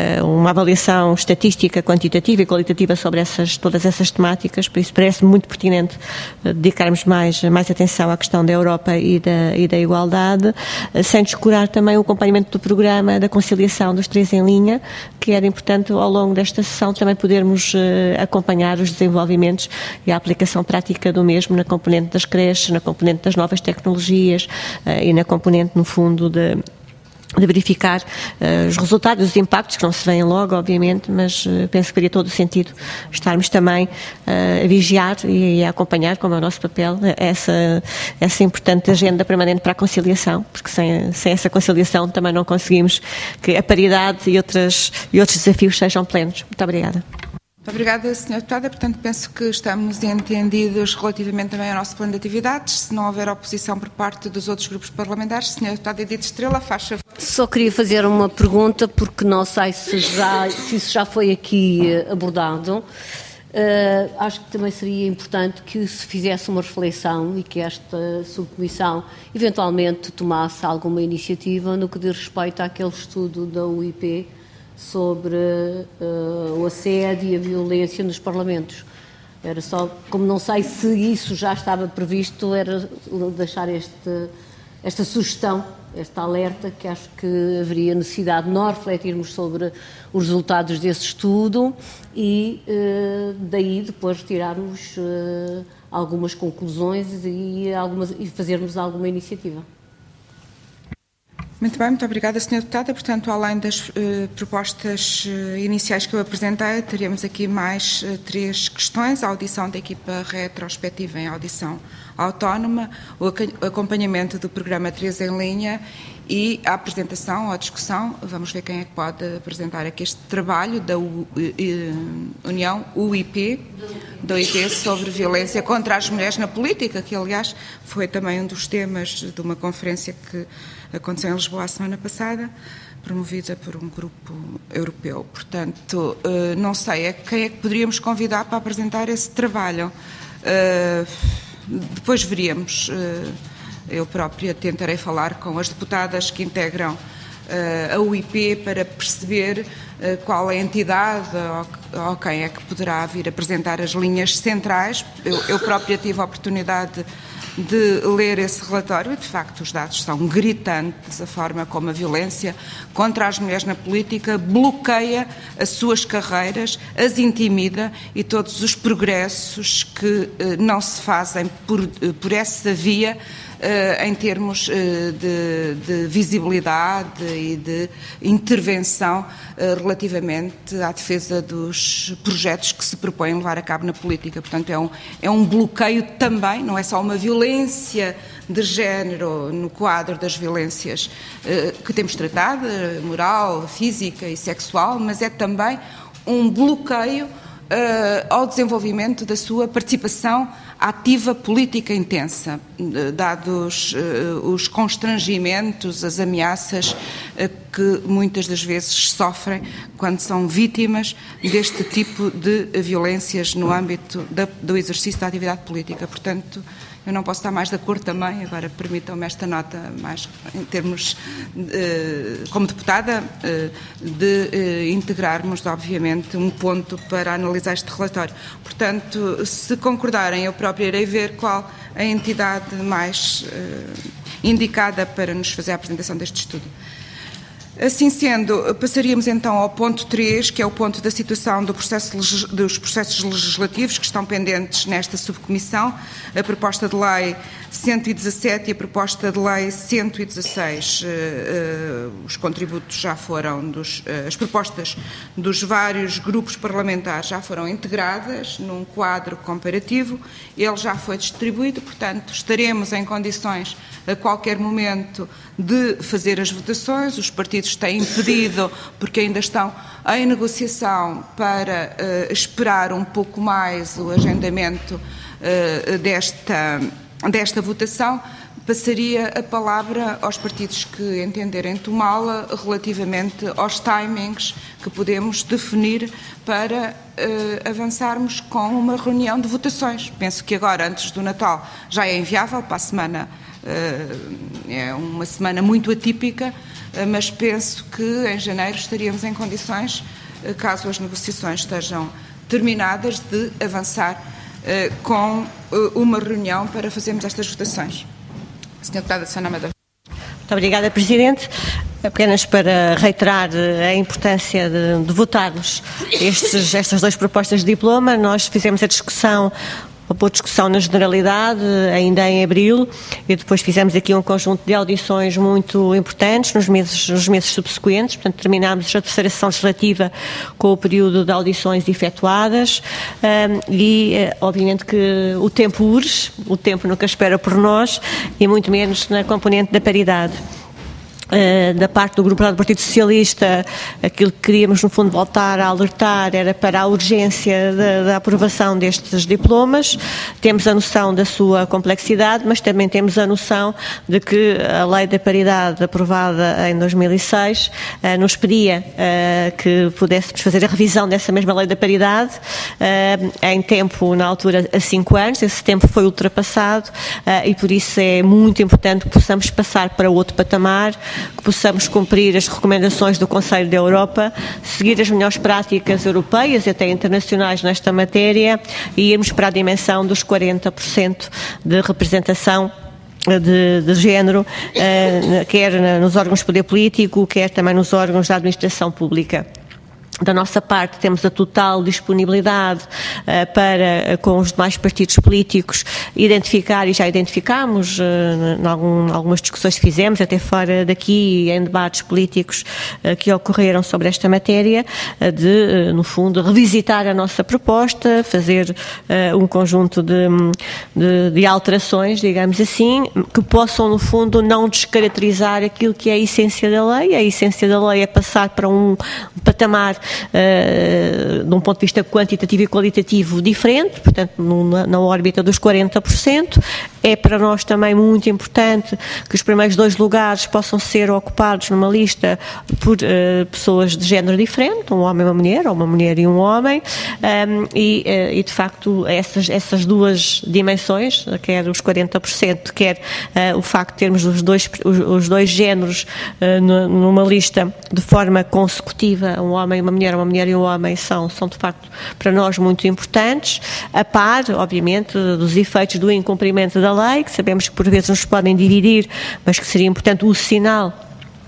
uma avaliação estatística, quantitativa e qualitativa sobre todas essas temáticas, por isso parece muito pertinente dedicarmos mais atenção à questão da Europa e da igualdade, sem descurar também o acompanhamento do programa da conciliação dos 3 em linha, que era importante ao longo desta sessão também podermos acompanhar os desenvolvimentos e a aplicação prática do mesmo na componente das creches, na componente das novas tecnologias e na componente, no fundo, de verificar os resultados, os impactos, que não se veem logo, obviamente, mas penso que faria todo o sentido estarmos também a vigiar e a acompanhar, como é o nosso papel, essa importante agenda permanente para a conciliação, porque sem essa conciliação também não conseguimos que a paridade e outros desafios sejam plenos. Muito obrigada. Muito obrigada, Sra. Deputada. Portanto, penso que estamos entendidos relativamente também ao nosso plano de atividades. Se não houver oposição por parte dos outros grupos parlamentares, Sra. Deputada Edith Estrela, faz favor. Só queria fazer uma pergunta, porque não sei se isso já foi aqui abordado. Acho que também seria importante que se fizesse uma reflexão e que esta subcomissão eventualmente tomasse alguma iniciativa no que diz respeito àquele estudo da UIP sobre o assédio e a violência nos parlamentos. Era só, como não sei se isso já estava previsto, era deixar esta sugestão, esta alerta, que acho que haveria necessidade de nós refletirmos sobre os resultados desse estudo e daí depois tirarmos algumas conclusões e fazermos alguma iniciativa. Muito bem, muito obrigada, Sra. Deputada. Portanto, além das propostas iniciais que eu apresentei, teríamos aqui mais 3 questões: a audição da equipa retrospectiva em audição autónoma, o acompanhamento do programa 3 em linha e a apresentação ou a discussão. Vamos ver quem é que pode apresentar aqui este trabalho da União UIP, sobre violência contra as mulheres na política, que aliás foi também um dos temas de uma conferência que aconteceu em Lisboa a semana passada, promovida por um grupo europeu. Portanto, não sei quem é que poderíamos convidar para apresentar esse trabalho. Depois veríamos. Eu própria tentarei falar com as deputadas que integram a UIP para perceber qual é a entidade ou quem é que poderá vir apresentar as linhas centrais. Eu própria tive a oportunidade de ler esse relatório e, de facto, os dados são gritantes. A forma como a violência contra as mulheres na política bloqueia as suas carreiras, as intimida, e todos os progressos que não se fazem por essa via em termos de visibilidade e de intervenção relativamente à defesa dos projetos que se propõem levar a cabo na política. Portanto, é um bloqueio também, não é só uma violência de género no quadro das violências que temos tratado, moral, física e sexual, mas é também um bloqueio ao desenvolvimento da sua participação ativa política intensa, dados os constrangimentos, as ameaças que muitas das vezes sofrem quando são vítimas deste tipo de violências no âmbito do exercício da atividade política. Portanto, eu não posso estar mais de acordo também, agora permitam-me esta nota, mais em termos, como deputada, de integrarmos, obviamente, um ponto para analisar este relatório. Portanto, se concordarem, eu própria irei ver qual a entidade mais indicada para nos fazer a apresentação deste estudo. Assim sendo, passaríamos então ao ponto 3, que é o ponto da situação dos processos legislativos que estão pendentes nesta subcomissão, a proposta de lei 117 e a proposta de lei 116. Os contributos já foram, as propostas dos vários grupos parlamentares já foram integradas num quadro comparativo, ele já foi distribuído, portanto estaremos em condições a qualquer momento de fazer as votações. Os partidos têm pedido, porque ainda estão em negociação, para esperar um pouco mais o agendamento desta votação. Passaria a palavra aos partidos que entenderem tomá-la relativamente aos timings que podemos definir para avançarmos com uma reunião de votações. Penso que agora, antes do Natal, já é inviável, para a semana É uma semana muito atípica, mas penso que em janeiro estaríamos em condições, caso as negociações estejam terminadas, de avançar com uma reunião para fazermos estas votações. Sra. Deputada Susana Amador. Muito obrigada, Presidente. Apenas para reiterar a importância de votarmos estas duas propostas de diploma, nós fizemos uma boa discussão na generalidade, ainda em abril, e depois fizemos aqui um conjunto de audições muito importantes nos meses subsequentes. Portanto, terminámos a terceira sessão legislativa com o período de audições efetuadas obviamente que o tempo urge, o tempo nunca espera por nós, e muito menos na componente da paridade. Da parte do Grupo do Partido Socialista, aquilo que queríamos, no fundo, voltar a alertar era para a urgência da aprovação destes diplomas. Temos a noção da sua complexidade, mas também temos a noção de que a Lei da Paridade, aprovada em 2006, nos pedia que pudéssemos fazer a revisão dessa mesma Lei da Paridade em tempo, na altura, a 5 anos. Esse tempo foi ultrapassado e, por isso, é muito importante que possamos passar para outro patamar, que possamos cumprir as recomendações do Conselho da Europa, seguir as melhores práticas europeias e até internacionais nesta matéria e irmos para a dimensão dos 40% de representação de género, quer nos órgãos de poder político, quer também nos órgãos da administração pública. Da nossa parte, temos a total disponibilidade para, com os demais partidos políticos, identificar, e já identificámos em algumas discussões que fizemos, até fora daqui, em debates políticos que ocorreram sobre esta matéria, no fundo, revisitar a nossa proposta, fazer um conjunto de alterações, digamos assim, que possam, no fundo, não descaracterizar aquilo que é a essência da lei. A essência da lei é passar para um patamar de um ponto de vista quantitativo e qualitativo diferente, portanto na órbita dos 40%. É para nós também muito importante que os primeiros 2 lugares possam ser ocupados numa lista por pessoas de género diferente, um homem e uma mulher, ou uma mulher e um homem, e de facto essas duas dimensões, quer os 40%, quer o facto de termos os dois géneros numa lista de forma consecutiva, um homem e uma mulher e um homem, são de facto para nós muito importantes, a par, obviamente, dos efeitos do incumprimento da lei, que sabemos que por vezes nos podem dividir, mas que seria importante o sinal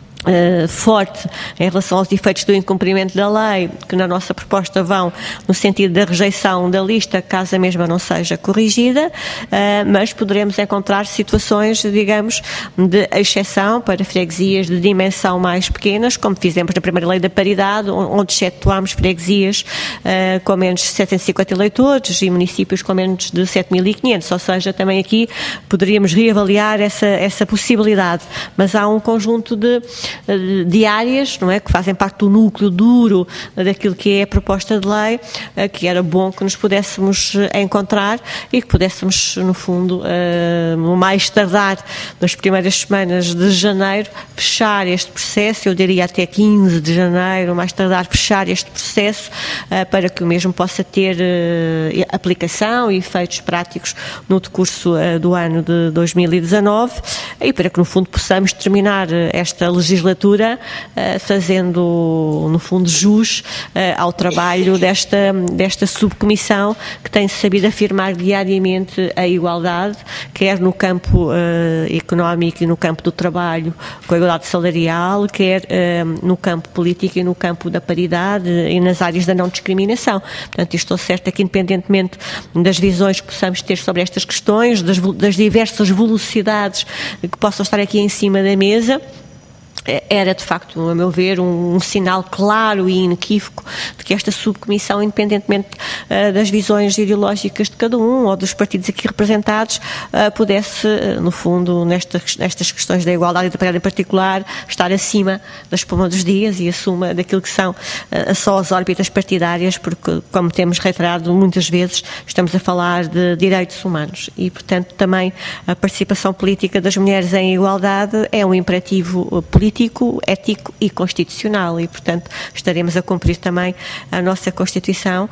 forte em relação aos efeitos do incumprimento da lei, que na nossa proposta vão no sentido da rejeição da lista, caso a mesma não seja corrigida, mas poderemos encontrar situações, digamos, de exceção para freguesias de dimensão mais pequenas, como fizemos na primeira Lei da Paridade, onde excetuámos freguesias com menos de 750 eleitores e municípios com menos de 7.500, ou seja, também aqui poderíamos reavaliar essa possibilidade, mas há um conjunto de áreas, não é, que fazem parte do núcleo duro daquilo que é a proposta de lei, que era bom que nos pudéssemos encontrar e que pudéssemos, no fundo, no mais tardar nas primeiras semanas de janeiro, fechar este processo, eu diria até 15 de janeiro, mais tardar, fechar este processo, para que o mesmo possa ter aplicação e efeitos práticos no decurso do ano de 2019 e para que, no fundo, possamos terminar esta legislatura fazendo, no fundo, jus ao trabalho desta subcomissão que tem sabido afirmar diariamente a igualdade, quer no campo económico e no campo do trabalho, com a igualdade salarial, quer no campo político e no campo da paridade e nas áreas da não discriminação. Portanto, estou certa que, independentemente das visões que possamos ter sobre estas questões, das diversas velocidades que possam estar aqui em cima da mesa, era, de facto, a meu ver, um sinal claro e inequívoco de que esta subcomissão, independentemente das visões ideológicas de cada um ou dos partidos aqui representados, pudesse, no fundo, nestas questões da igualdade e da paridade em particular, estar acima da espuma dos dias e acima daquilo que são só as órbitas partidárias, porque, como temos reiterado muitas vezes, estamos a falar de direitos humanos e, portanto, também a participação política das mulheres em igualdade é um imperativo político político, ético e constitucional e, portanto, estaremos a cumprir também a nossa Constituição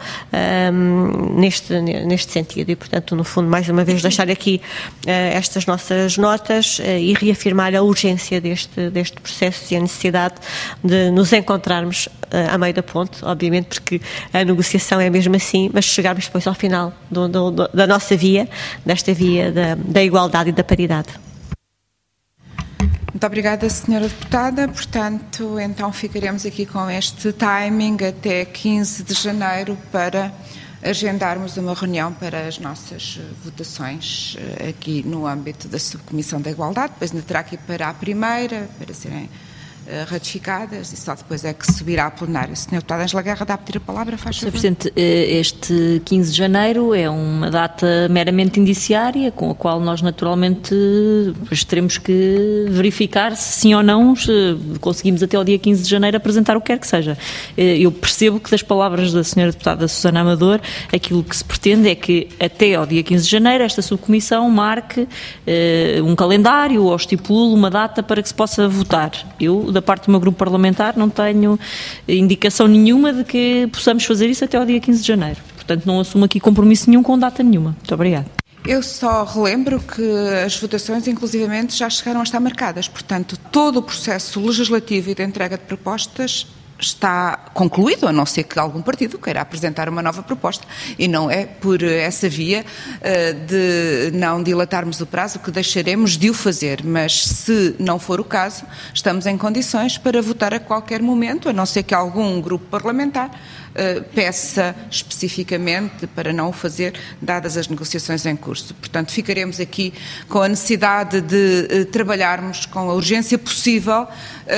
neste sentido e, portanto, no fundo, mais uma vez deixar aqui estas nossas notas e reafirmar a urgência deste processo e a necessidade de nos encontrarmos a meio da ponte, obviamente, porque a negociação é mesmo assim, mas chegarmos depois ao final da nossa via, desta via da igualdade e da paridade. Muito obrigada, Sra. Deputada. Portanto, então ficaremos aqui com este timing até 15 de janeiro para agendarmos uma reunião para as nossas votações aqui no âmbito da Subcomissão da Igualdade. Depois ainda terá que ir para a primeira, para serem ratificadas e só depois é que subirá a plenário. Sra. Deputada Ângela Guerra, dá a pedir a palavra, faz favor. Sr. Presidente, este 15 de janeiro é uma data meramente indiciária, com a qual nós naturalmente teremos que verificar se sim ou não conseguimos até ao dia 15 de janeiro apresentar o que quer que seja. Eu percebo que das palavras da Sra. Deputada Susana Amador, aquilo que se pretende é que até ao dia 15 de janeiro esta subcomissão marque um calendário ou estipule uma data para que se possa votar. Eu, da parte do meu grupo parlamentar, não tenho indicação nenhuma de que possamos fazer isso até ao dia 15 de janeiro. Portanto, não assumo aqui compromisso nenhum com data nenhuma. Muito obrigada. Eu só relembro que as votações, inclusivamente, já chegaram a estar marcadas. Portanto, todo o processo legislativo e de entrega de propostas está concluído, a não ser que algum partido queira apresentar uma nova proposta, e não é por essa via de não dilatarmos o prazo que deixaremos de o fazer, mas se não for o caso, estamos em condições para votar a qualquer momento, a não ser que algum grupo parlamentar peça especificamente para não o fazer, dadas as negociações em curso. Portanto, ficaremos aqui com a necessidade de trabalharmos com a urgência possível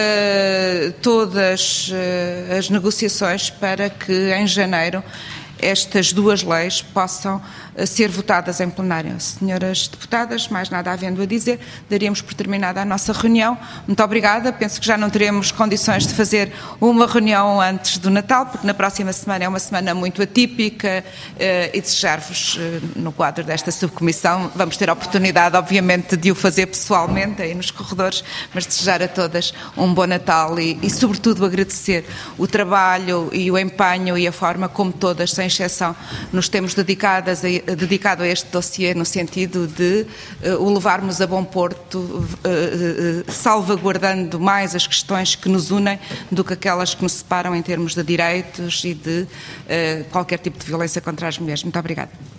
todas as negociações para que em janeiro estas duas leis possam ser votadas em plenário. Senhoras deputadas, mais nada havendo a dizer, daríamos por terminada a nossa reunião. Muito obrigada. Penso que já não teremos condições de fazer uma reunião antes do Natal, porque na próxima semana é uma semana muito atípica e desejar-vos, no quadro desta subcomissão, vamos ter a oportunidade, obviamente, de o fazer pessoalmente aí nos corredores, mas desejar a todas um bom Natal e sobretudo, agradecer o trabalho e o empenho e a forma como todas, sem exceção, nos temos dedicado a este dossiê no sentido de o levarmos a bom porto, salvaguardando mais as questões que nos unem do que aquelas que nos separam em termos de direitos e de qualquer tipo de violência contra as mulheres. Muito obrigada.